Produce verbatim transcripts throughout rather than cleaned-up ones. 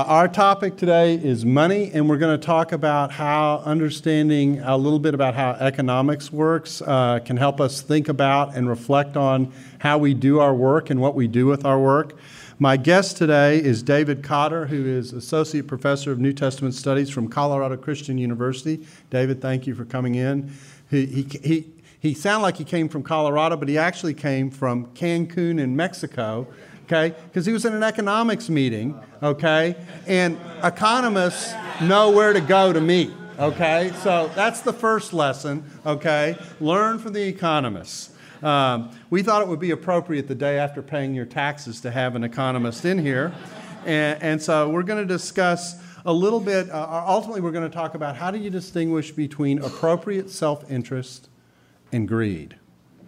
our topic today is money, and we're going to talk about how understanding a little bit about how economics works uh, can help us think about and reflect on how we do our work and what we do with our work. My guest today is David Cotter, who is Associate Professor of New Testament Studies from Colorado Christian University. David, thank you for coming in. He, he, he, he sounded like he came from Colorado, but he actually came from Cancun in Mexico, okay, because he was in an economics meeting, okay, and economists know where to go to meet, okay? So that's the first lesson, okay? Learn from the economists. Um, we thought it would be appropriate the day after paying your taxes to have an economist in here. And, and so we're going to discuss a little bit, uh, ultimately we're going to talk about how do you distinguish between appropriate self-interest and greed.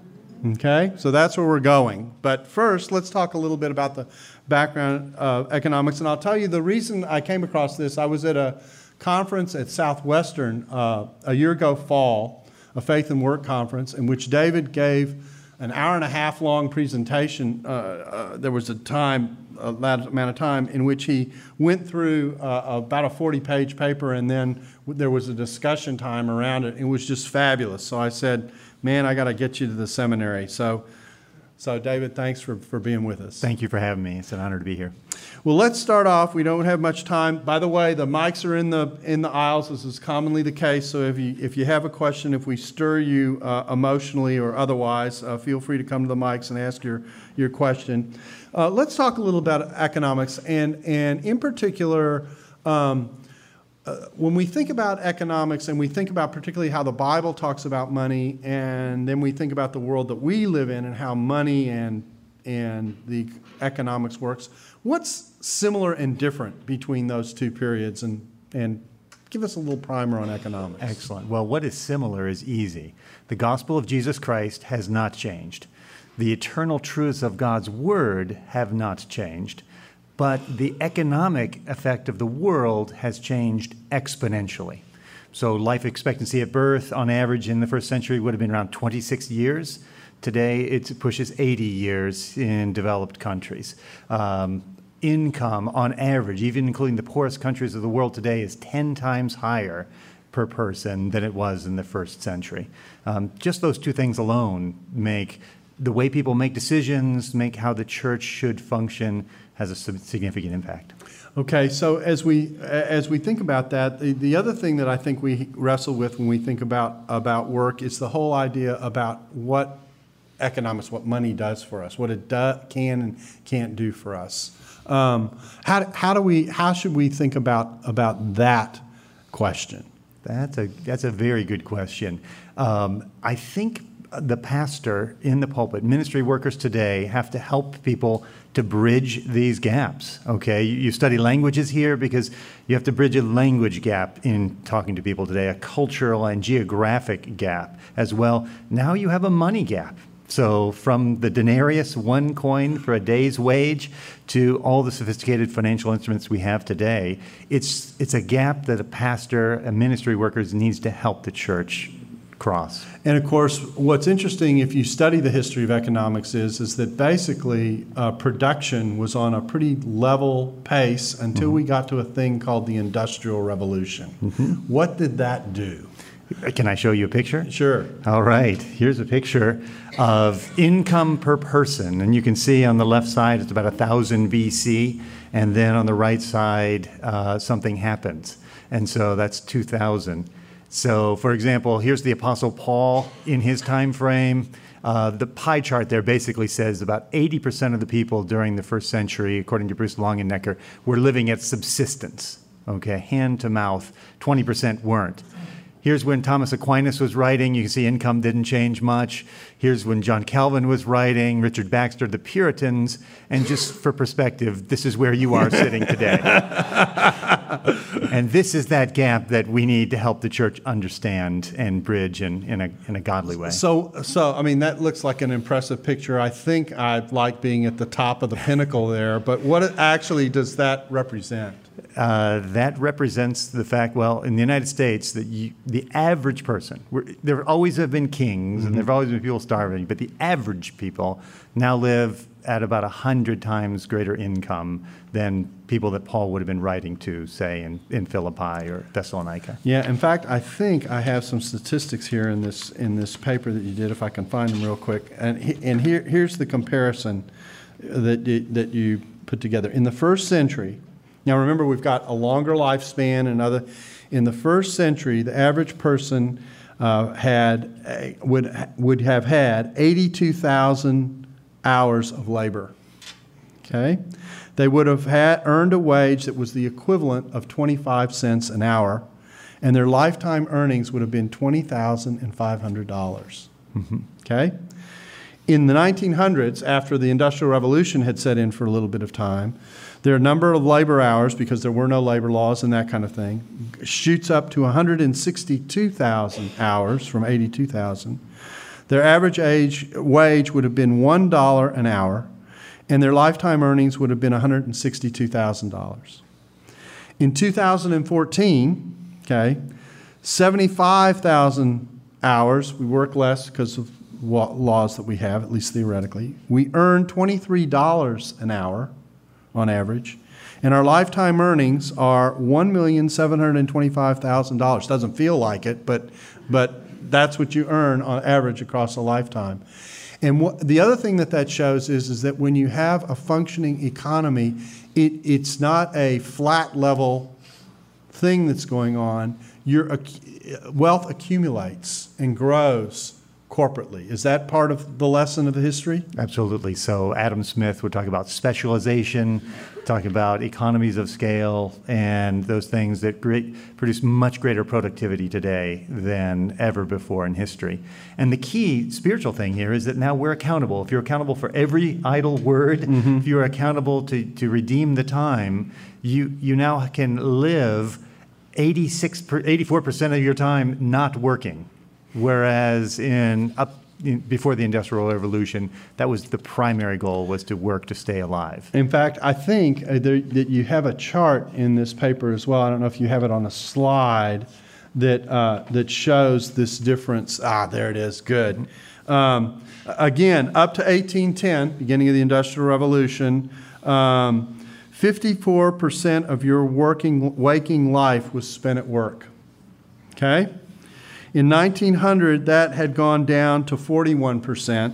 Okay, so that's where we're going. But first, let's talk a little bit about the background of economics. And I'll tell you the reason I came across this, I was at a conference at Southwestern uh, a year ago fall, a Faith and Work conference, in which David gave an hour and a half long presentation. Uh, uh, there was a time, a amount of time, in which he went through uh, about a forty page paper, and then there was a discussion time around it. It was just fabulous. So I said, man, I got to get you to the seminary. So, so David, thanks for, for being with us. Thank you for having me. It's an honor to be here. Well, let's start off. We don't have much time. By the way, the mics are in the in the aisles. This is commonly the case. So if you if you have a question, if we stir you uh, emotionally or otherwise, uh, feel free to come to the mics and ask your your question. Uh, let's talk a little about economics, and and in particular, um, uh, when we think about economics, and we think about particularly how the Bible talks about money, and then we think about the world that we live in and how money and and the economics works. What's similar and different between those two periods? And, and give us a little primer on economics. Excellent. Well, what is similar is easy. The gospel of Jesus Christ has not changed. The eternal truths of God's word have not changed. But the economic effect of the world has changed exponentially. So life expectancy at birth, on average, in the first century would have been around twenty-six years. Today, it pushes eighty years in developed countries. Um, income, on average, even including the poorest countries of the world today, is ten times higher per person than it was in the first century. Um, just those two things alone make the way people make decisions, make how the church should function, has a significant impact. Okay, so as we as we think about that, the, the other thing that I think we wrestle with when we think about, about work is the whole idea about what economics, what money does for us, what it do, can and can't do for us. Um, how, how do we? How should we think about about that question? That's a that's a very good question. Um, I think the pastor in the pulpit, ministry workers today, have to help people to bridge these gaps. Okay, you, you study languages here because you have to bridge a language gap in talking to people today, a cultural and geographic gap as well. Now you have a money gap. So from the denarius, one coin for a day's wage, to all the sophisticated financial instruments we have today, it's it's a gap that a pastor and ministry workers needs to help the church cross. And of course, what's interesting if you study the history of economics is, is that basically uh, production was on a pretty level pace until mm-hmm. we got to a thing called the Industrial Revolution. Mm-hmm. What did that do? Can I show you a picture? Sure. All right. Here's a picture of income per person. And you can see on the left side, it's about one thousand B C. And then on the right side, uh, something happens. And so that's two thousand. So, for example, here's the Apostle Paul in his time frame. Uh, the pie chart there basically says about eighty percent of the people during the first century, according to Bruce Longenecker, were living at subsistence, okay, hand to mouth. twenty percent weren't. Here's when Thomas Aquinas was writing. You can see income didn't change much. Here's when John Calvin was writing, Richard Baxter, the Puritans. And just for perspective, this is where you are sitting today. And this is that gap that we need to help the church understand and bridge in, in, a, in a godly way. So, so, I mean, that looks like an impressive picture. I think I like being at the top of the pinnacle there. But what actually does that represent? uh, that represents the fact, well, in the United States, that you, the average person, we're, there always have been kings, mm-hmm. and there have always been people starving, but the average people now live at about one hundred times greater income than people that Paul would have been writing to, say, in, in Philippi or Thessalonica. Yeah, in fact, I think I have some statistics here in this in this paper that you did, if I can find them real quick. And he, and here here's the comparison that you, that you put together. In the first century, now remember we've got a longer lifespan and other. In the first century, the average person uh, had a, would would have had eighty-two thousand hours of labor. Okay, they would have had earned a wage that was the equivalent of twenty-five cents an hour, and their lifetime earnings would have been twenty thousand five hundred dollars. Mm-hmm. Okay, in the nineteen hundreds, after the Industrial Revolution had set in for a little bit of time, their number of labor hours, because there were no labor laws and that kind of thing, shoots up to one hundred sixty-two thousand hours from eighty-two thousand. Their average age wage would have been one dollar an hour, and their lifetime earnings would have been one hundred sixty-two thousand dollars. In two thousand fourteen, okay, seventy-five thousand hours, we work less because of laws that we have, at least theoretically. We earn twenty-three dollars an hour on average, and our lifetime earnings are one million seven hundred twenty-five thousand dollars. Doesn't feel like it, but but that's what you earn on average across a lifetime. And what, the other thing that that shows is, is that when you have a functioning economy, it, it's not a flat level thing that's going on. Your wealth accumulates and grows corporately. Is that part of the lesson of the history? Absolutely. So Adam Smith would talk about specialization, talk about economies of scale, and those things that great, produce much greater productivity today than ever before in history. And the key spiritual thing here is that now we're accountable. If you're accountable for every idle word, mm-hmm. if you're accountable to, to redeem the time, you, you now can live eighty-six, eighty-four percent of your time not working. Whereas in up in, before the Industrial Revolution, that was the primary goal, was to work to stay alive. In fact, I think uh, there, that you have a chart in this paper as well. I don't know if you have it on a slide that uh, that shows this difference. Ah, there it is. Good. Um, again, up to eighteen ten, beginning of the Industrial Revolution, um, fifty-four percent of your working waking life was spent at work. Okay. In nineteen hundred, that had gone down to forty-one percent.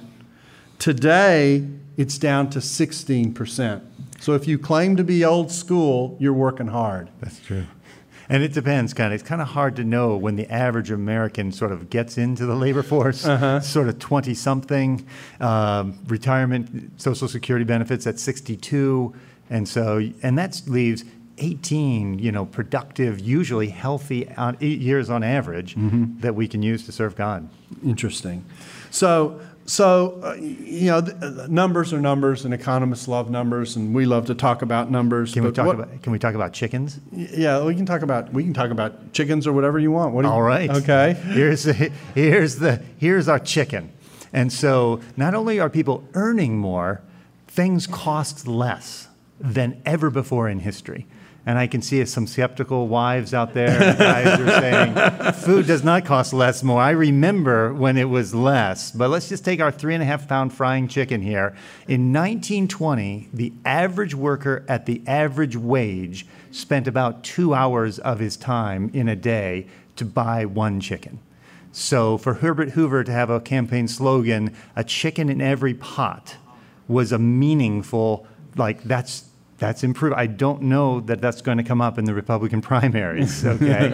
Today, it's down to sixteen percent. So if you claim to be old school, you're working hard. That's true. And it depends, kind of. It's kind of hard to know when the average American sort of gets into the labor force, uh-huh. sort of twenty-something, um, retirement, Social Security benefits at sixty-two. And so, and that leaves eighteen, you know, productive, usually healthy on eight years on average mm-hmm. that we can use to serve God. Interesting. So, so uh, you know, the, uh, numbers are numbers, and economists love numbers, and we love to talk about numbers. Can we but talk what, about? Can we talk about chickens? Yeah, we can talk about we can talk about chickens or whatever you want. What do you, All right. Okay. Here's the, here's the here's our chicken, and so not only are people earning more, things cost less than ever before in history. And I can see some skeptical wives out there, guys are saying, food does not cost less more. I remember when it was less. But let's just take our three and a half pound frying chicken here. In nineteen twenty, the average worker at the average wage spent about two hours of his time in a day to buy one chicken. So for Herbert Hoover to have a campaign slogan, a chicken in every pot, was a meaningful, like, that's That's improved. I don't know that that's going to come up in the Republican primaries, okay?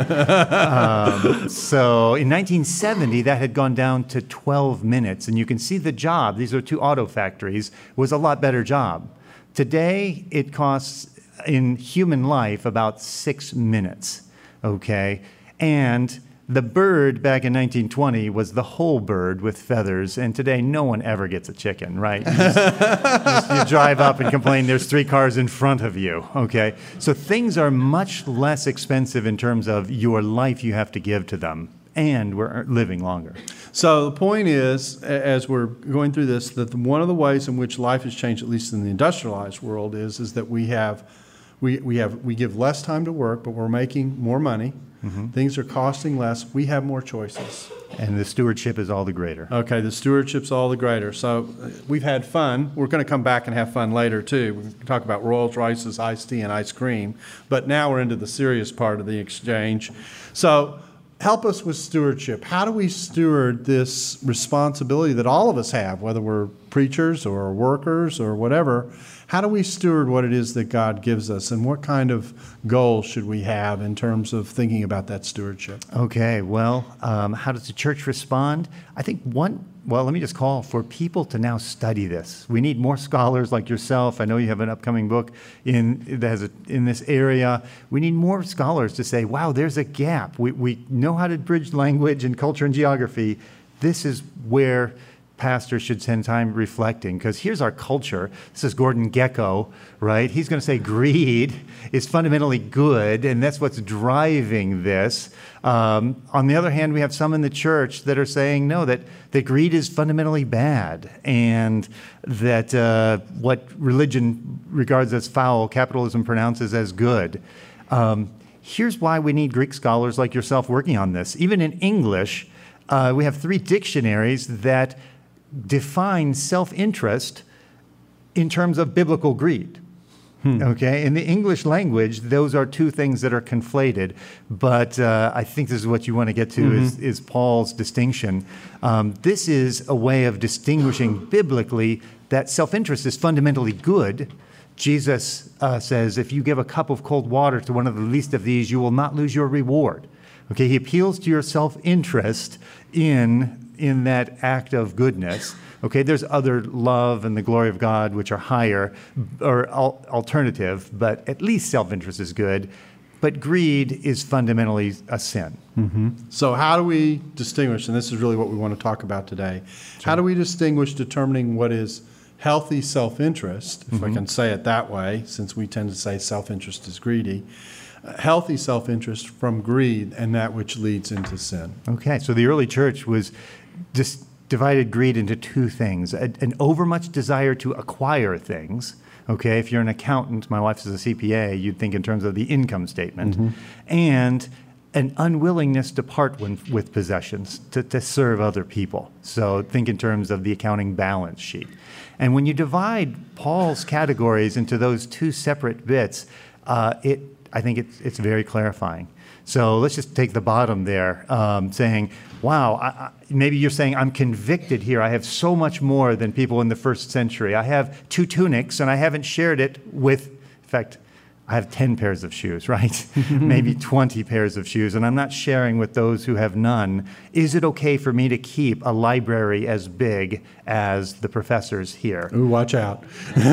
um, so in nineteen seventy, that had gone down to twelve minutes, and you can see the job, these are two auto factories, was a lot better job. Today, it costs, in human life, about six minutes, okay? And the bird back in nineteen twenty was the whole bird with feathers, and today no one ever gets a chicken, right? You, just, just, you drive up and complain there's three cars in front of you, okay? So things are much less expensive in terms of your life you have to give to them, and we're living longer. So the point is, as we're going through this, that one of the ways in which life has changed, at least in the industrialized world, is, is that we have we, we have we give less time to work, but we're making more money. Mm-hmm. Things are costing less. We have more choices. And the stewardship is all the greater. Okay, the stewardship's all the greater. So uh, we've had fun. We're going to come back and have fun later, too. We can talk about Rolls Royces, iced tea, and ice cream. But now we're into the serious part of the exchange. So help us with stewardship. How do we steward this responsibility that all of us have, whether we're preachers or workers or whatever? How do we steward what it is that God gives us, and what kind of goals should we have in terms of thinking about that stewardship? Okay, well, um, how does the church respond? I think one, well, let me just call for people to now study this. We need more scholars like yourself. I know you have an upcoming book in that has a, in this area. We need more scholars to say, wow, there's a gap. We, we know how to bridge language and culture and geography. This is where pastors should spend time reflecting, because here's our culture. This is Gordon Gekko, right? He's going to say greed is fundamentally good, and that's what's driving this. Um, on the other hand, we have some in the church that are saying, no, that, that greed is fundamentally bad, and that uh, what religion regards as foul, capitalism pronounces as good. Um, here's why we need Greek scholars like yourself working on this. Even in English, uh, we have three dictionaries that define self-interest in terms of biblical greed. Hmm. Okay, in the English language, those are two things that are conflated, but uh, I think this is what you want to get to, mm-hmm. is, is Paul's distinction. Um, this is a way of distinguishing biblically that self-interest is fundamentally good. Jesus uh, says, if you give a cup of cold water to one of the least of these, you will not lose your reward. Okay, he appeals to your self-interest in in that act of goodness. Okay, there's other love and the glory of God which are higher or al- alternative, but at least self-interest is good. But greed is fundamentally a sin. Mm-hmm. So how do we distinguish, and this is really what we want to talk about today, sure. How do we distinguish determining what is healthy self-interest, if mm-hmm. I can say it that way, since we tend to say self-interest is greedy, healthy self-interest from greed and that which leads into sin? Okay, so the early church was just divided greed into two things. A, an overmuch desire to acquire things. Okay, if you're an accountant, my wife is a C P A, you'd think in terms of the income statement. Mm-hmm. And an unwillingness to part with, with possessions, to, to serve other people. So think in terms of the accounting balance sheet. And when you divide Paul's categories into those two separate bits, uh, it I think it's, it's very clarifying. So let's just take the bottom there, um, saying, wow, I, I, maybe you're saying I'm convicted here. I have so much more than people in the first century. I have two tunics, and I haven't shared it with, in fact, I have ten pairs of shoes, right? Maybe twenty pairs of shoes, and I'm not sharing with those who have none. Is it okay for me to keep a library as big as the professors here? Ooh, watch out.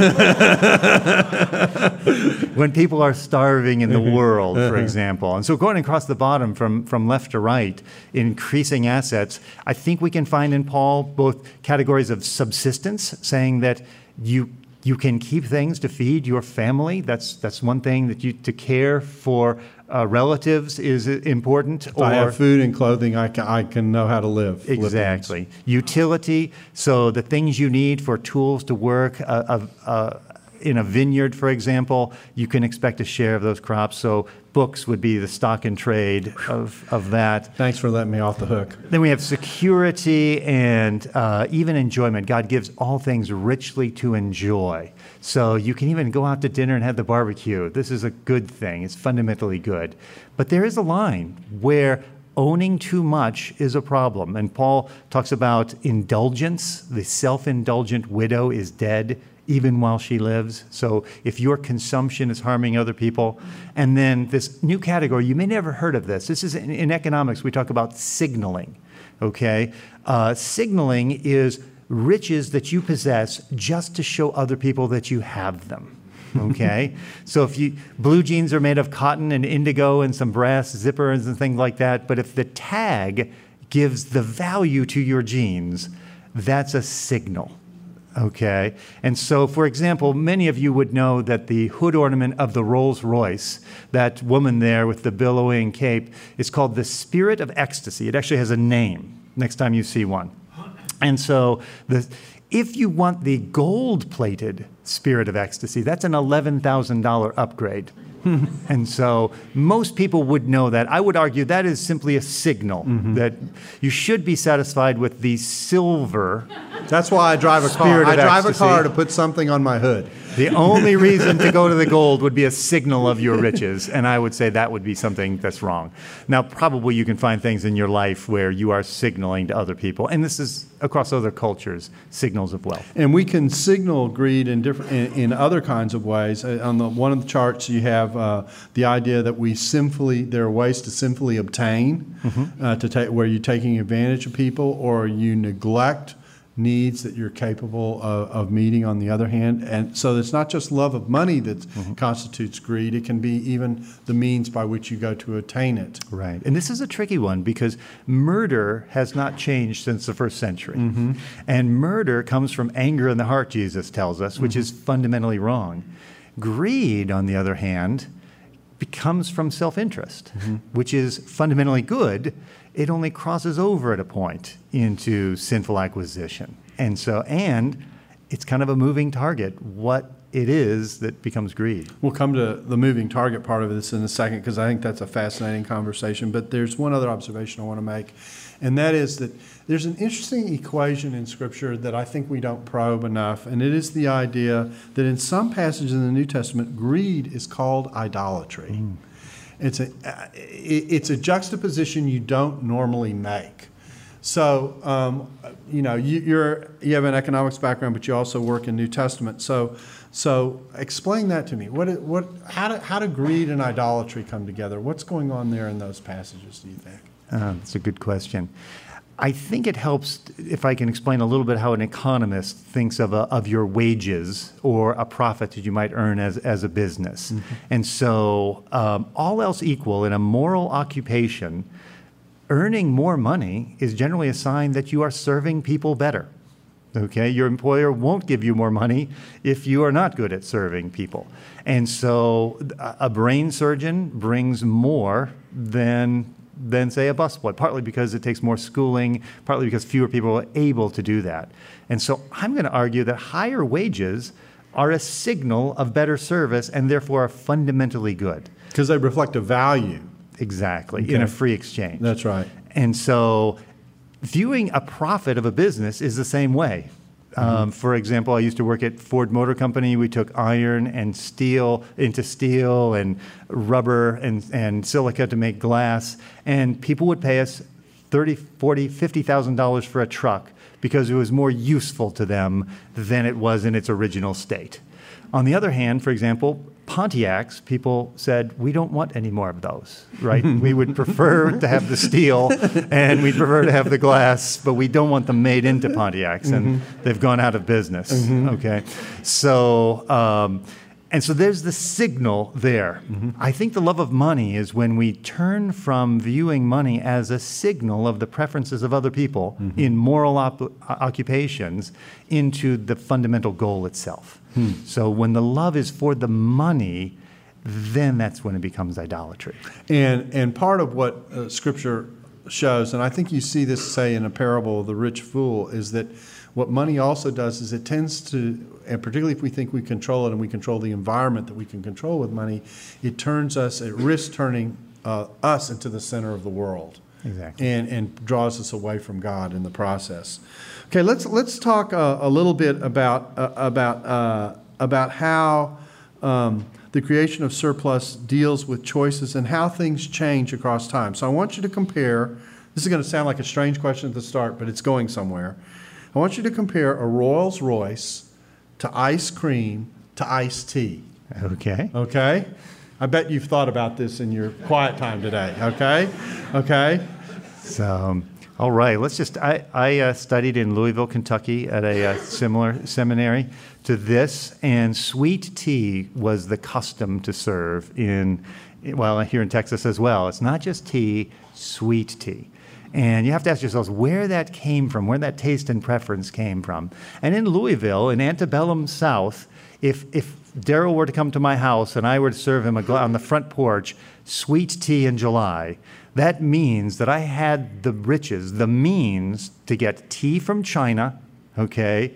When people are starving in the world, for example. And so going across the bottom from, from left to right, increasing assets, I think we can find in Paul both categories of subsistence, saying that you You can keep things to feed your family. That's that's one thing that you to care for uh, relatives is important. If or, I have food and clothing, I can I can know how to live. Exactly. Philippians. Utility. So the things you need for tools to work uh, uh, uh, in a vineyard, for example, you can expect a share of those crops. So books would be the stock and trade of, of that. Thanks for letting me off the hook. Then we have security and uh, even enjoyment. God gives all things richly to enjoy. So you can even go out to dinner and have the barbecue. This is a good thing. It's fundamentally good. But there is a line where owning too much is a problem. And Paul talks about indulgence. The self-indulgent widow is dead even while she lives. So if your consumption is harming other people. And then this new category, you may never heard of this. This is in, in economics, we talk about signaling, okay? Uh, signaling is riches that you possess just to show other people that you have them, okay? So if you, blue jeans are made of cotton and indigo and some brass zippers and things like that, but if the tag gives the value to your jeans, that's a signal. Okay, and so, for example, many of you would know that the hood ornament of the Rolls Royce, that woman there with the billowing cape, is called the Spirit of Ecstasy. It actually has a name next time you see one. And so the, If you want the gold-plated Spirit of Ecstasy, that's an eleven thousand dollars upgrade. And so most people would know that. I would argue that is simply a signal mm-hmm. that you should be satisfied with the silver. That's why I drive a car. I drive ecstasy. a car to put something on my hood. The only reason to go to the gold would be a signal of your riches, and I would say that would be something that's wrong. Now, probably you can find things in your life where you are signaling to other people, and this is across other cultures, signals of wealth. And we can signal greed in different, in, in other kinds of ways. Uh, on the one of the charts, you have uh, the idea that we sinfully, there are ways to sinfully obtain, mm-hmm. uh, to take where you're taking advantage of people, or you neglect needs that you're capable of, of meeting on the other hand. And so it's not just love of money that mm-hmm. constitutes greed. It can be even the means by which you go to attain it. Right. And this is a tricky one because murder has not changed since the first century. Mm-hmm. And murder comes from anger in the heart, Jesus tells us, which mm-hmm. is fundamentally wrong. Greed, on the other hand, comes from self-interest, mm-hmm. which is fundamentally good. It only crosses over at a point into sinful acquisition. And so, and it's kind of a moving target, what it is that becomes greed. We'll come to the moving target part of this in a second because I think that's a fascinating conversation. But there's one other observation I want to make, and that is that there's an interesting equation in Scripture that I think we don't probe enough, and it is the idea that in some passages in the New Testament, greed is called idolatry. Mm. It's a it's a juxtaposition you don't normally make. So um, you know you, you're you have an economics background, but you also work in New Testament. So so explain that to me. What what how do how do greed and idolatry come together? What's going on there in those passages? Do you think? Uh, that's a good question. I think it helps if I can explain a little bit how an economist thinks of a, of your wages or a profit that you might earn as, as a business. Mm-hmm. And so um, all else equal, in a moral occupation, earning more money is generally a sign that you are serving people better. Okay, your employer won't give you more money if you are not good at serving people. And so a brain surgeon brings more than than, say, a busboy, partly because it takes more schooling, partly because fewer people are able to do that. And so I'm going to argue that higher wages are a signal of better service and therefore are fundamentally good. Because they reflect a value. Exactly, okay. in a free exchange. That's right. And so viewing a profit of a business is the same way. Um, for example, I used to work at Ford Motor Company. We took iron and steel into steel and rubber and, and silica to make glass. And people would pay us thirty thousand dollars, forty thousand dollars, fifty thousand dollars for a truck because it was more useful to them than it was in its original state. On the other hand, for example, Pontiacs, people said, we don't want any more of those, right? We would prefer to have the steel and we'd prefer to have the glass, but we don't want them made into Pontiacs, and mm-hmm. they've gone out of business, mm-hmm. okay? So, um, and so there's the signal there. Mm-hmm. I think the love of money is when we turn from viewing money as a signal of the preferences of other people mm-hmm. in moral op- occupations into the fundamental goal itself. Hmm. So when the love is for the money, then that's when it becomes idolatry. And and part of what uh, Scripture shows, and I think you see this, say, in a parable of the rich fool, is that what money also does is it tends to, and particularly if we think we control it and we control the environment that we can control with money, it turns us, it risks turning uh, us into the center of the world. Exactly. And and draws us away from God in the process. Okay, let's let's talk uh, a little bit about uh, about uh, about how um, the creation of surplus deals with choices and how things change across time. So I want you to compare. This is going to sound like a strange question at the start, but it's going somewhere. I want you to compare a Rolls Royce to ice cream to iced tea. Okay. Okay. I bet you've thought about this in your quiet time today. Okay. Okay. So, um, all right, let's just, I, I uh, studied in Louisville, Kentucky at a uh, similar seminary to this, and sweet tea was the custom to serve in, well, here in Texas as well. It's not just tea, sweet tea. And you have to ask yourselves where that came from, where that taste and preference came from. And in Louisville, in antebellum South, if, if Daryl were to come to my house and I were to serve him a gla- on the front porch, sweet tea in July, that means that I had the riches, the means to get tea from China, okay,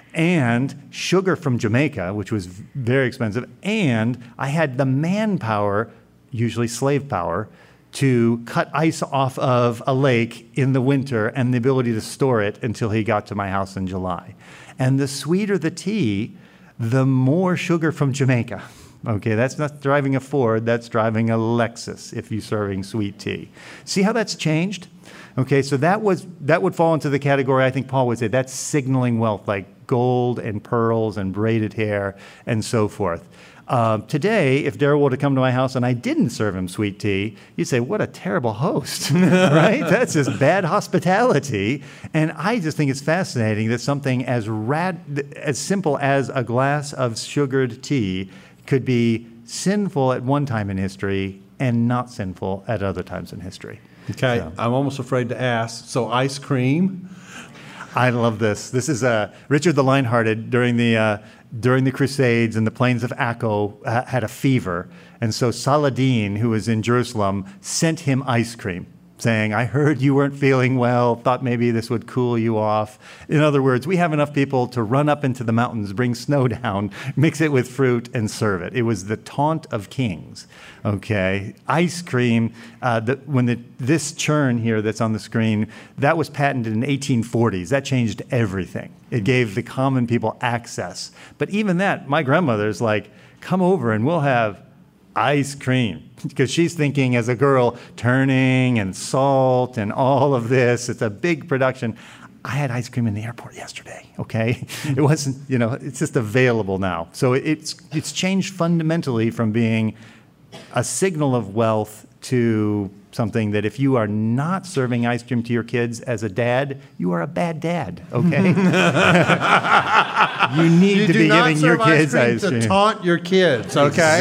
and sugar from Jamaica, which was very expensive, and I had the manpower, usually slave power, to cut ice off of a lake in the winter and the ability to store it until he got to my house in July. And the sweeter the tea, the more sugar from Jamaica. Okay, that's not driving a Ford, that's driving a Lexus if you're serving sweet tea. See how that's changed? Okay, so that was that would fall into the category, I think Paul would say, that's signaling wealth, like gold and pearls and braided hair and so forth. Uh, today, if Daryl were to come to my house and I didn't serve him sweet tea, you'd say, what a terrible host, right? That's just bad hospitality. And I just think it's fascinating that something as rad, as simple as a glass of sugared tea could be sinful at one time in history and not sinful at other times in history. Okay, So. I'm almost afraid to ask. So ice cream. I love this. This is uh, Richard the Lionhearted during the uh, during the Crusades in the plains of Acco uh, had a fever, and so Saladin, who was in Jerusalem, sent him ice cream, saying, "I heard you weren't feeling well. Thought maybe this would cool you off." In other words, we have enough people to run up into the mountains, bring snow down, mix it with fruit, and serve it. It was the taunt of kings. Okay, ice cream. Uh, the, when the, this churn here that's on the screen, that was patented in the eighteen forties. That changed everything. It gave the common people access. But even that, my grandmother's like, "Come over and we'll have ice cream," because she's thinking as a girl, turning and salt and all of this. It's a big production. I had ice cream in the airport yesterday, okay? It wasn't, you know, it's just available now. So it's it's changed fundamentally from being a signal of wealth to something that if you are not serving ice cream to your kids as a dad, you are a bad dad, okay? You need You to do be not giving your serve kids ice cream ice cream. to taunt your kids, okay?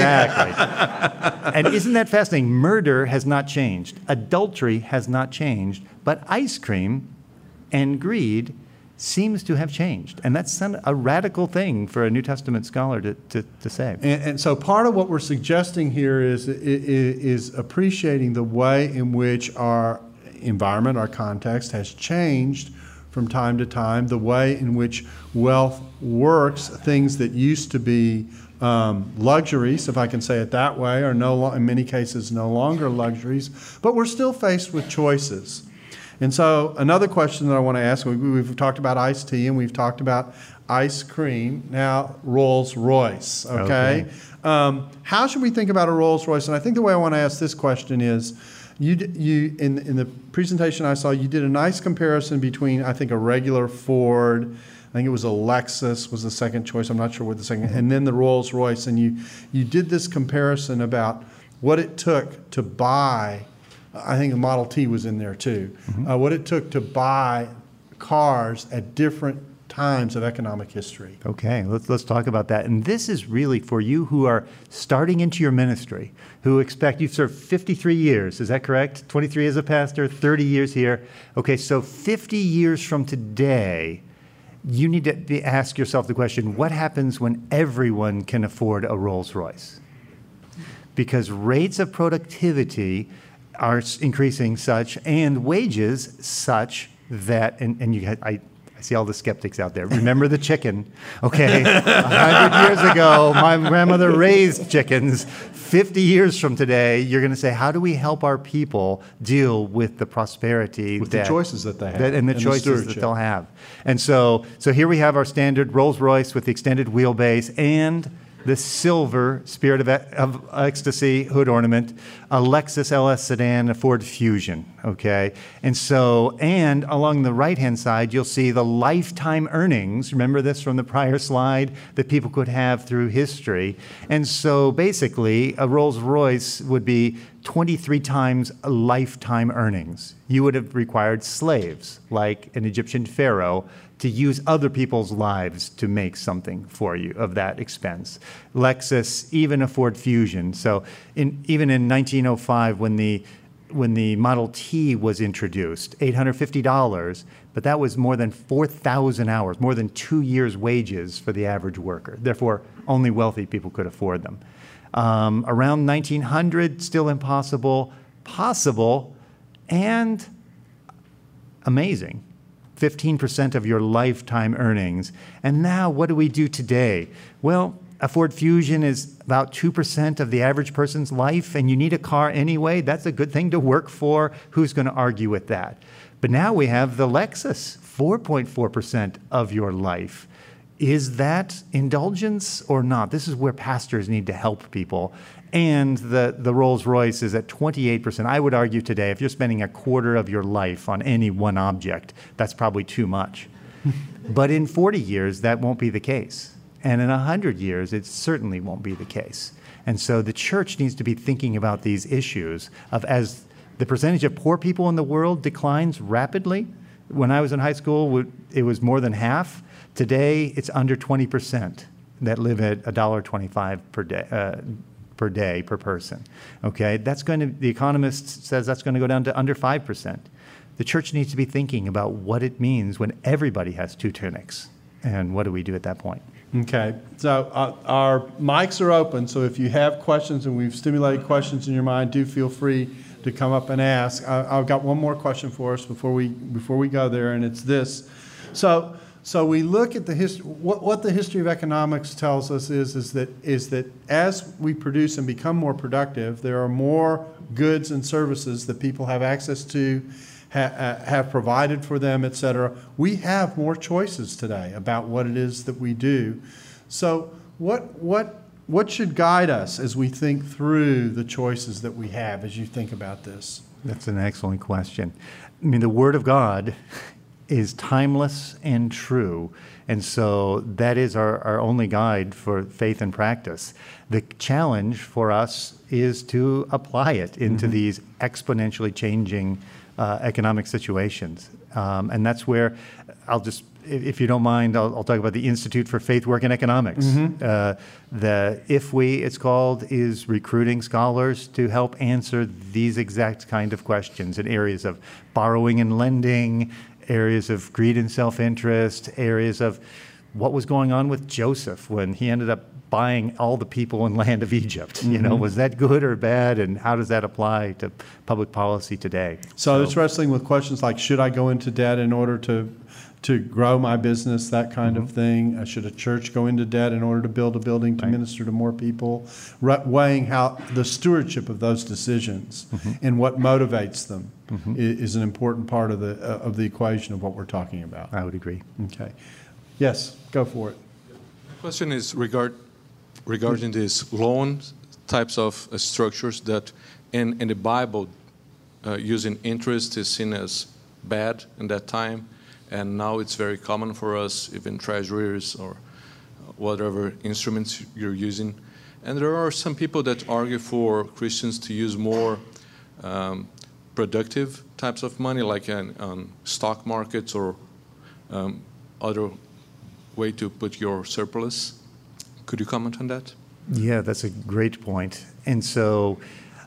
Exactly. And isn't that fascinating? Murder has not changed. Adultery has not changed. But ice cream and greed seems to have changed. And that's a radical thing for a New Testament scholar to, to, to say. And, and so part of what we're suggesting here is, is, is appreciating the way in which our environment, our context has changed from time to time, the way in which wealth works, things that used to be um, luxuries, if I can say it that way, are no lo- in many cases no longer luxuries, but we're still faced with choices. And so another question that I want to ask, we, we've talked about iced tea and we've talked about ice cream, now Rolls-Royce, okay? Okay. Um, how should we think about a Rolls-Royce? And I think the way I want to ask this question is, you, d- you in, in the presentation I saw, you did a nice comparison between, I think, a regular Ford, I think it was a Lexus was the second choice, I'm not sure what the second, and then the Rolls-Royce, and you, you did this comparison about what it took to buy, I think the Model T was in there too, mm-hmm. uh, what it took to buy cars at different times of economic history. Okay, let's let's talk about that. And this is really for you who are starting into your ministry, who expect, you've served fifty-three years, is that correct? twenty-three as a pastor, thirty years here. Okay, so fifty years from today, you need to be, ask yourself the question, what happens when everyone can afford a Rolls-Royce? Because rates of productivity are increasing such, and wages such that, and, and you had, I, I see all the skeptics out there. Remember the chicken, okay? A hundred years ago, my grandmother raised chickens. Fifty years from today, you're going to say, how do we help our people deal with the prosperity With that, the choices that they have. that, and the and choices that stewardship. they'll have? And so, so here we have our standard Rolls-Royce with the extended wheelbase and the silver Spirit of, of Ecstasy hood ornament, a Lexus L S sedan, a Ford Fusion, okay? And so, and along the right-hand side, you'll see the lifetime earnings. Remember this from the prior slide that people could have through history. And so basically, a Rolls-Royce would be twenty-three times a lifetime earnings. You would have required slaves, like an Egyptian pharaoh, to use other people's lives to make something for you of that expense. Lexus, even a Ford Fusion. So in, even in nineteen oh five, when the, when the Model T was introduced, eight hundred fifty dollars, but that was more than four thousand hours, more than two years' wages for the average worker. Therefore, only wealthy people could afford them. Um, around nineteen hundred, still impossible, possible, and amazing. fifteen percent of your lifetime earnings. And now what do we do today? Well, a Ford Fusion is about two percent of the average person's life, and you need a car anyway. That's a good thing to work for. Who's going to argue with that? But now we have the Lexus, four point four percent of your life. Is that indulgence or not? This is where pastors need to help people. And the, the Rolls-Royce is at twenty-eight percent. I would argue today, if you're spending a quarter of your life on any one object, that's probably too much. But in forty years, that won't be the case. And in one hundred years, it certainly won't be the case. And so the church needs to be thinking about these issues of as the percentage of poor people in the world declines rapidly. When I was in high school, it was more than half. Today, it's under twenty percent that live at one dollar twenty-five per day, uh, per day per person. Okay, that's going to, the Economist says that's going to go down to under five percent. The church needs to be thinking about what it means when everybody has two tunics. And what do we do at that point? Okay, so uh, our mics are open, so if you have questions and we've stimulated questions in your mind, do feel free to come up and ask. I, I've got one more question for us before we before we go there, and it's this. So, so we look at the history. What, what the history of economics tells us is is that is that as we produce and become more productive, there are more goods and services that people have access to, ha, uh, have provided for them, et cetera. We have more choices today about what it is that we do. So, what what what should guide us as we think through the choices that we have? As you think about this, that's an excellent question. I mean, the Word of God is timeless and true. And so that is our, our only guide for faith and practice. The challenge for us is to apply it into mm-hmm. these exponentially changing uh, economic situations. Um, and that's where I'll just, if you don't mind, I'll, I'll talk about the Institute for Faith, Work, and Economics. Mm-hmm. Uh, the I F W E, it's called, is recruiting scholars to help answer these exact kind of questions in areas of borrowing and lending, areas of greed and self-interest, areas of what was going on with Joseph when he ended up buying all the people and land of Egypt. Mm-hmm. You know, was that good or bad, and how does that apply to public policy today? So, so it's wrestling with questions like, should I go into debt in order to to grow my business, that kind mm-hmm. of thing? Uh, should a church go into debt in order to build a building to right. minister to more people? Re- weighing how the stewardship of those decisions mm-hmm. and what motivates them mm-hmm. is, is an important part of the uh, of the equation of what we're talking about. I would agree. Okay. Yes, go for it. The question is regard, regarding these loan types of uh, structures that in, in the Bible uh, using interest is seen as bad in that time. And now it's very common for us, even treasuries or whatever instruments you're using. And there are some people that argue for Christians to use more um, productive types of money, like on, on stock markets or um, other way to put your surplus. Could you comment on that? Yeah, that's a great point. And so,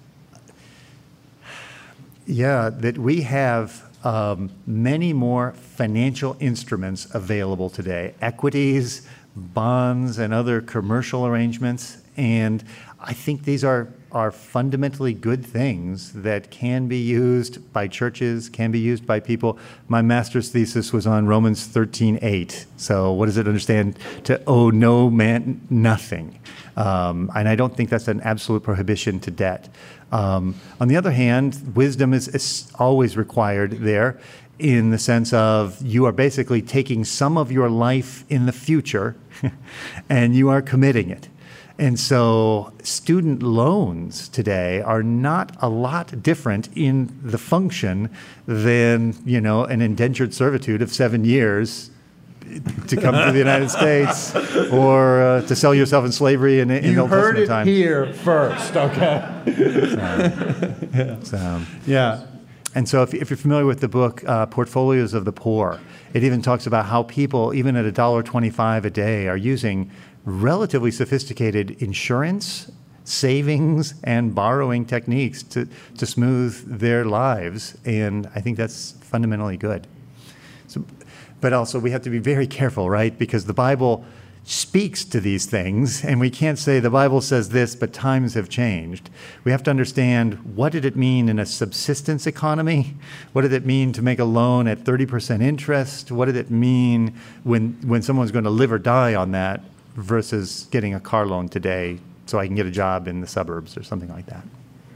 yeah, that we have Um, many more financial instruments available today, equities, bonds, and other commercial arrangements. And I think these are, are fundamentally good things that can be used by churches, can be used by people. My master's thesis was on Romans thirteen eight. So what does it understand? To owe no man nothing. Um, and I don't think that's an absolute prohibition to debt. Um, on the other hand, wisdom is, is always required there in the sense of you are basically taking some of your life in the future and you are committing it. And so student loans today are not a lot different in the function than, you know, an indentured servitude of seven years to come to the United States or uh, to sell yourself in slavery in, in you Old Testament times. You heard it here first, okay? so, yeah. So, yeah. And so if, if you're familiar with the book, uh, Portfolios of the Poor, it even talks about how people, even at one dollar twenty-five a day, are using relatively sophisticated insurance, savings, and borrowing techniques to, to smooth their lives. And I think that's fundamentally good. So, but also we have to be very careful, right? Because the Bible speaks to these things, and we can't say the Bible says this, but times have changed. We have to understand, what did it mean in a subsistence economy? What did it mean to make a loan at thirty percent interest? What did it mean when, when someone's going to live or die on that versus getting a car loan today so I can get a job in the suburbs or something like that?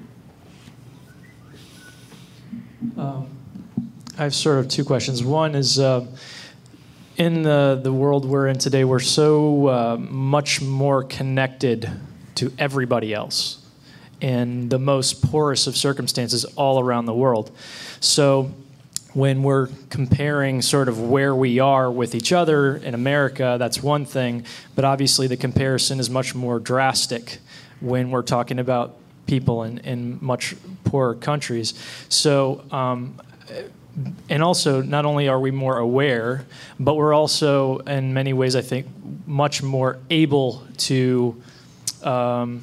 Um, I have sort of two questions. One is, uh, in the, the world we're in today, we're so uh, much more connected to everybody else in the most poorest of circumstances all around the world. So when we're comparing sort of where we are with each other in America, that's one thing, but obviously the comparison is much more drastic when we're talking about people in, in much poorer countries. So, um, and also, not only are we more aware, but we're also, in many ways, I think, much more able to um,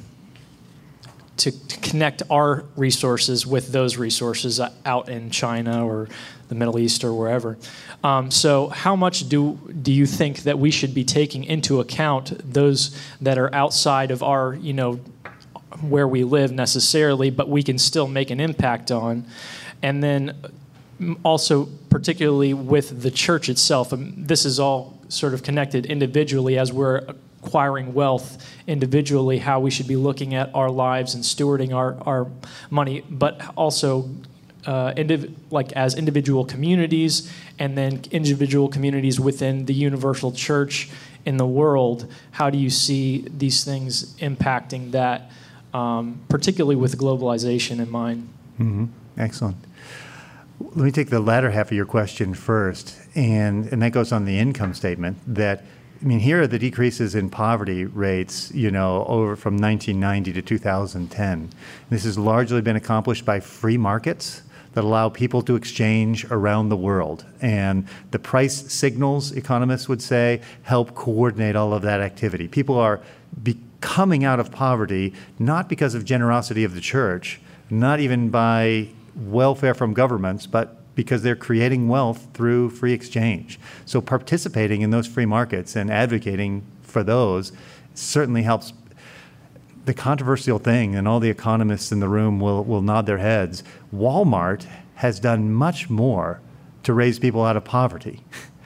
to, to connect our resources with those resources out in China or the Middle East or wherever. Um, so, how much do do you think that we should be taking into account those that are outside of our, you know, where we live necessarily, but we can still make an impact on, and then also particularly with the church itself. Um, this is all sort of connected individually as we're acquiring wealth individually, how we should be looking at our lives and stewarding our, our money, but also uh, indiv- like as individual communities, and then individual communities within the universal church in the world. How do you see these things impacting that, um, particularly with globalization in mind? Mm-hmm. Excellent. Let me take the latter half of your question first, and, and that goes on the income statement. That, I mean, here are the decreases in poverty rates, you know, over from nineteen ninety to two thousand ten. This has largely been accomplished by free markets that allow people to exchange around the world. And the price signals, economists would say, help coordinate all of that activity. People are be- coming out of poverty not because of generosity of the church, not even by welfare from governments, but because they're creating wealth through free exchange. So participating in those free markets and advocating for those certainly helps. The controversial thing, and all the economists in the room will, will nod their heads, Walmart has done much more to raise people out of poverty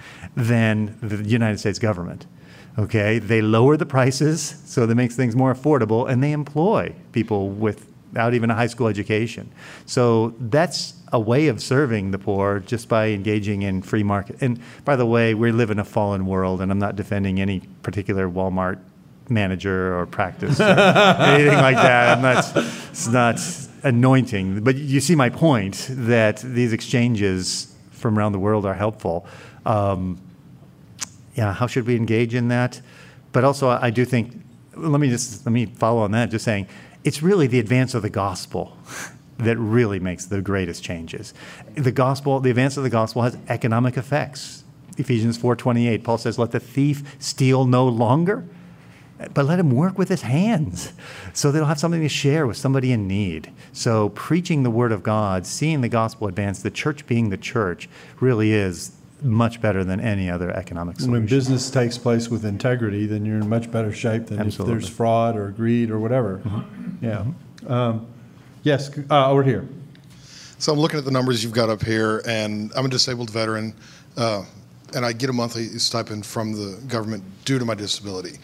than the United States government. Okay, they lower the prices, so that makes things more affordable, and they employ people without even a high school education. So that's a way of serving the poor, just by engaging in free market. And by the way, we live in a fallen world, and I'm not defending any particular Walmart manager or practice or anything like that. I'm not, it's not anointing. But you see my point, that these exchanges from around the world are helpful. Um, yeah, how should we engage in that? But also, I do think, let me just, let me follow on that, just saying, it's really the advance of the gospel that really makes the greatest changes. The gospel, the advance of the gospel has economic effects. Ephesians four twenty-eight, Paul says, let the thief steal no longer, but let him work with his hands so they'll have something to share with somebody in need. So preaching the word of God, seeing the gospel advance, the church being the church, really is much better than any other economic solution. When business takes place with integrity, then you're in much better shape than Absolutely. if there's fraud or greed or whatever. Mm-hmm. Yeah. Mm-hmm. Um, yes, uh, over here. So I'm looking at the numbers you've got up here, and I'm a disabled veteran, uh, and I get a monthly stipend from the government due to my disability.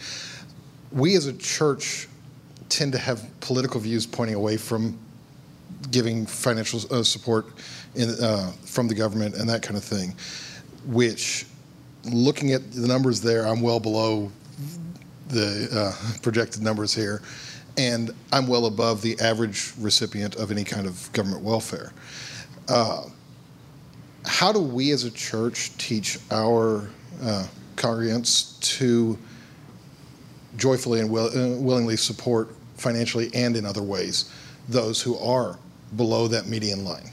We as a church tend to have political views pointing away from giving financial uh, support in, uh, from the government and that kind of thing, which, looking at the numbers there, I'm well below the uh, projected numbers here, and I'm well above the average recipient of any kind of government welfare. Uh, how do we as a church teach our uh, congregants to joyfully and will, uh, willingly support financially and in other ways those who are below that median line?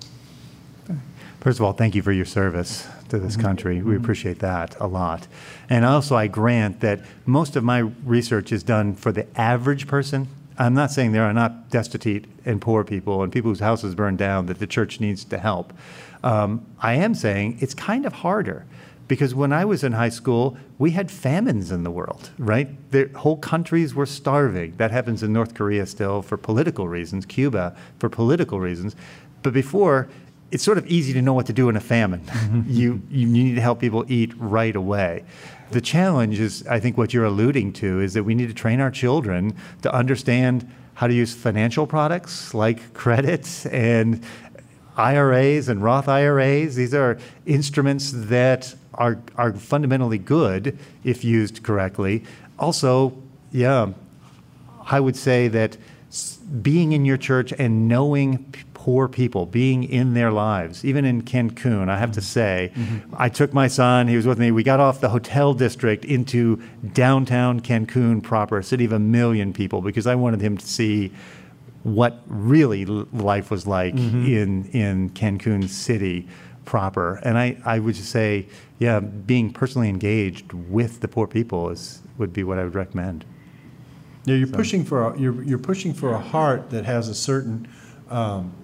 First of all, thank you for your service to this country. We appreciate that a lot. And also, I grant that most of my research is done for the average person. I'm not saying there are not destitute and poor people and people whose houses burned down that the church needs to help. Um, I am saying it's kind of harder Because when I was in high school, we had famines in the world, right? The whole countries were starving. That happens in North Korea still for political reasons, Cuba for political reasons. But before, it's sort of easy to know what to do in a famine. you, you need to help people eat right away. The challenge is, I think what you're alluding to, is that we need to train our children to understand how to use financial products like credit and I R As and Roth I R As. These are instruments that are are fundamentally good if used correctly. Also, yeah, I would say that being in your church and knowing p- poor people, being in their lives, even in Cancun, I have to say, mm-hmm. I took my son, he was with me, we got off the hotel district into downtown Cancun proper, a city of a million people, because I wanted him to see what really life was like mm-hmm. in in Cancun City proper. And I, I would just say, yeah, being personally engaged with the poor people is would be what I would recommend. Yeah, you're So. pushing for a, you're you're pushing for a heart that has a certain. Um,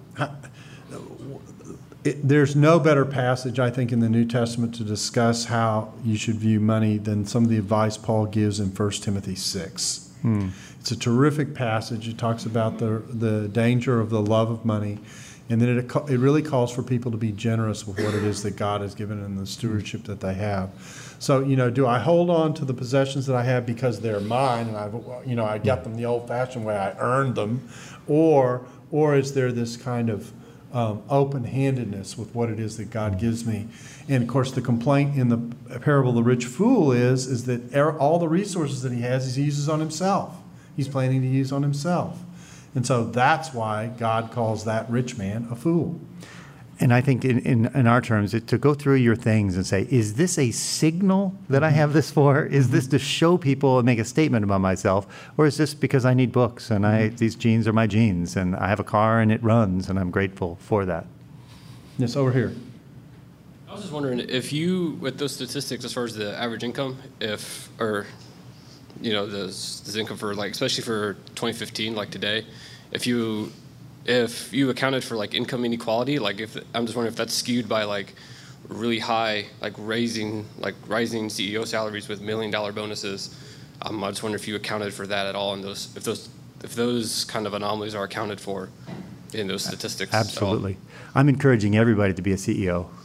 it, there's no better passage, I think, in the New Testament to discuss how you should view money than some of the advice Paul gives in First Timothy six. Hmm. It's a terrific passage. It talks about the the danger of the love of money, and then it it really calls for people to be generous with what it is that God has given and the stewardship that they have. So, you know, do I hold on to the possessions that I have because they're mine and I've, you know, I got them the old-fashioned way, I earned them, or or is there this kind of um, open-handedness with what it is that God gives me? And of course, the complaint in the parable of the rich fool is is that all the resources that he has, he uses on himself. He's planning to use on himself. And so that's why God calls that rich man a fool. And I think in, in, in our terms, it, to go through your things and say, is this a signal that I have this for? Is this to show people and make a statement about myself? Or is this because I need books and I these jeans are my jeans and I have a car and it runs and I'm grateful for that? Yes, over here. I was just wondering if you, with those statistics as far as the average income, if, or, you know, this, this income for like, especially for twenty fifteen, like today, if you, if you accounted for like income inequality, like if, I'm just wondering if that's skewed by like really high, like raising, like rising C E O salaries with million dollar bonuses. Um, I just wonder if you accounted for that at all in those, if those, if those kind of anomalies are accounted for in those statistics. Absolutely. I'm encouraging everybody to be a C E O.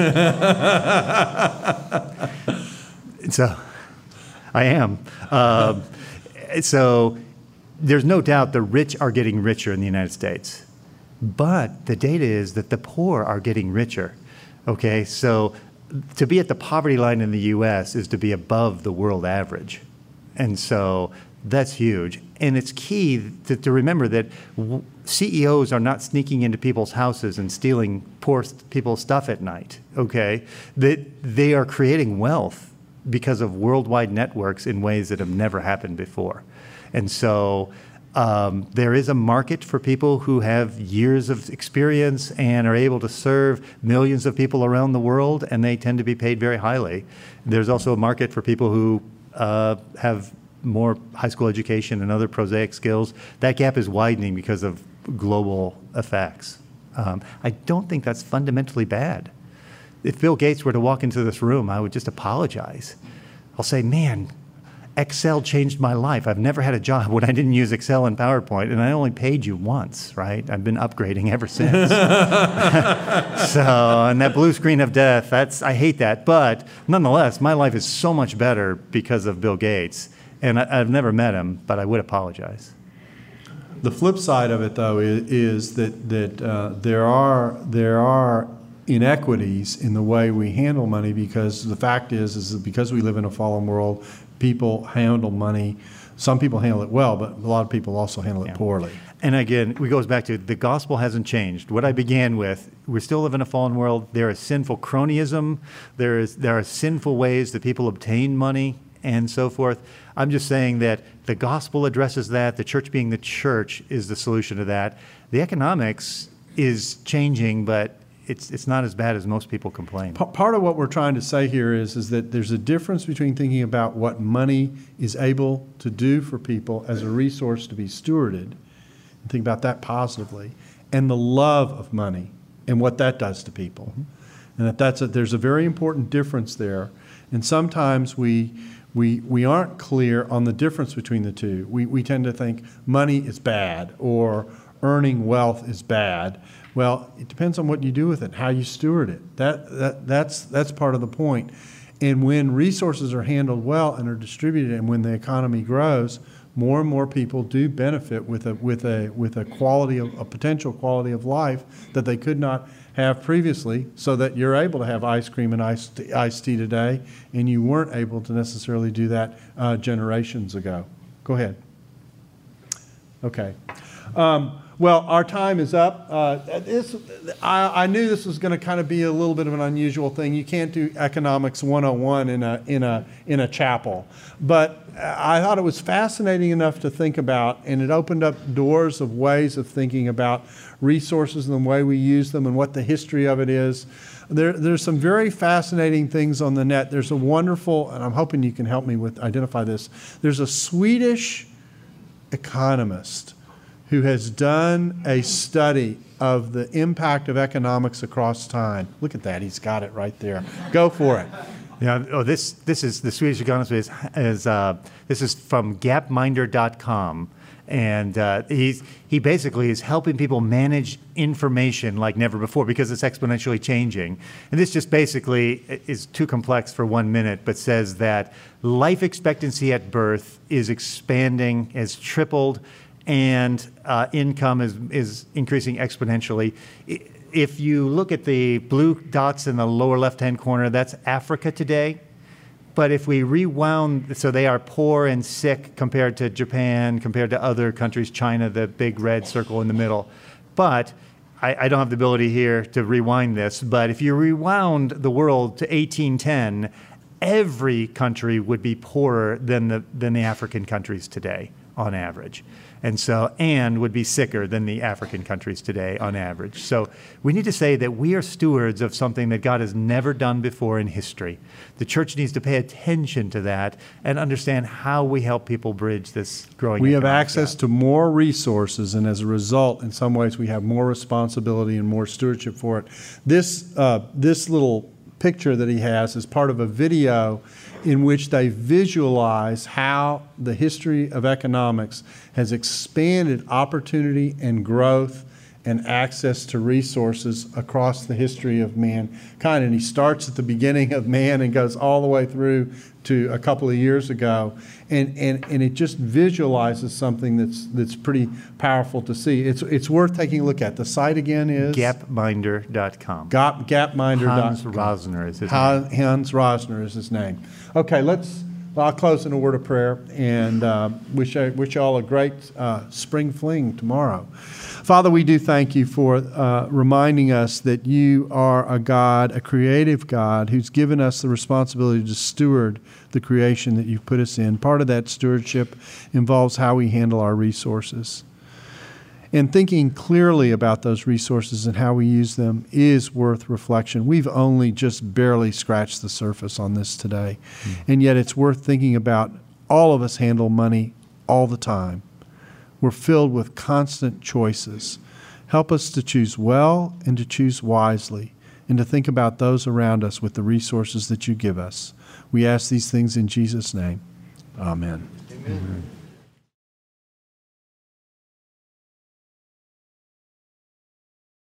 So I am. Um, so there's no doubt the rich are getting richer in the United States. But the data is that the poor are getting richer. Okay, so to be at the poverty line in the U S is to be above the world average. And so that's huge. And it's key to, to remember that w- C E Os are not sneaking into people's houses and stealing poor st- people's stuff at night, okay? That they are creating wealth because of worldwide networks in ways that have never happened before. And so um, there is a market for people who have years of experience and are able to serve millions of people around the world, and they tend to be paid very highly. There's also a market for people who uh, have more high school education and other prosaic skills. That gap is widening because of global effects. Um, I don't think that's fundamentally bad. If Bill Gates were to walk into this room, I would just apologize. I'll say, man, Excel changed my life. I've never had a job when I didn't use Excel and PowerPoint, and I only paid you once, right? I've been upgrading ever since. So, and that blue screen of death, that's, I hate that. But nonetheless, my life is so much better because of Bill Gates. And I, I've never met him, but I would apologize. The flip side of it, though, is, is that that uh, there are there are inequities in the way we handle money, because the fact is is that because we live in a fallen world, people handle money. Some people handle it well, but a lot of people also handle it Yeah. poorly. And again, it goes back to the gospel hasn't changed. What I began with, we still live in a fallen world. There is sinful cronyism. There is there are sinful ways that people obtain money and so forth. I'm just saying that the gospel addresses that. The church being the church is the solution to that. The economics is changing, but it's it's not as bad as most people complain. P- part of what we're trying to say here is, is that there's a difference between thinking about what money is able to do for people as a resource to be stewarded, and think about that positively, and the love of money and what that does to people. and that that's a, there's a very important difference there. And sometimes we, we, we aren't clear on the difference between the two. We, we tend to think money is bad or earning wealth is bad. Well, it depends on what you do with it, how you steward it. That, that, that's, that's part of the point. And when resources are handled well and are distributed, and when the economy grows, more and more people do benefit with a, with a, with a quality of, a potential quality of life that they could not have previously, so that you're able to have ice cream and iced, iced tea today, and you weren't able to necessarily do that uh, generations ago. Go ahead. Okay. Um, Well, our time is up. Uh, this, I, I knew this was going to kind of be a little bit of an unusual thing. You can't do economics one oh one in a in a in a chapel, but I thought it was fascinating enough to think about, and it opened up doors of ways of thinking about resources and the way we use them and what the history of it is. There, there's some very fascinating things on the net. There's a wonderful, and I'm hoping you can help me with identify this. There's a Swedish economist who has done a study of the impact of economics across time. Look at that, he's got it right there. Go for it. Yeah. Oh, this this is the Swedish economist is, is uh, this is from Gapminder dot com, and uh, he's he basically is helping people manage information like never before because it's exponentially changing. And this just basically is too complex for one minute, but says that life expectancy at birth is expanding, has tripled, and uh, income is, is increasing exponentially. If you look at the blue dots in the lower left-hand corner, that's Africa today. But if we rewound, so they are poor and sick compared to Japan, compared to other countries, China, the big red circle in the middle. But I, I don't have the ability here to rewind this, but if you rewound the world to eighteen ten, every country would be poorer than the, than the African countries today on average. And so, and would be sicker than the African countries today on average. So we need to say that we are stewards of something that God has never done before in history. The church needs to pay attention to that and understand how we help people bridge this growing. We have economic access gap. to more resources, and as a result, in some ways, we have more responsibility and more stewardship for it. This, uh, this little picture that he has is part of a video in which they visualize how the history of economics has expanded opportunity and growth and access to resources across the history of mankind. And he starts at the beginning of man and goes all the way through to a couple of years ago. And, and, and it just visualizes something that's, that's pretty powerful to see. It's, it's worth taking a look at. The site again is? Gapminder dot com. Gap, Gapminder dot com. Hans Rosner is his Hans, name. Hans Rosner is his name. Okay, let's, I'll close in a word of prayer and uh, wish, wish you all a great uh, spring fling tomorrow. Father, we do thank you for uh, reminding us that you are a God, a creative God, who's given us the responsibility to steward the creation that you've put us in. Part of that stewardship involves how we handle our resources. And thinking clearly about those resources and how we use them is worth reflection. We've only just barely scratched the surface on this today. Mm-hmm. And yet it's worth thinking about. All of us handle money all the time. We're filled with constant choices. Help us to choose well and to choose wisely, and to think about those around us with the resources that you give us. We ask these things in Jesus' name. Amen. Amen. Amen.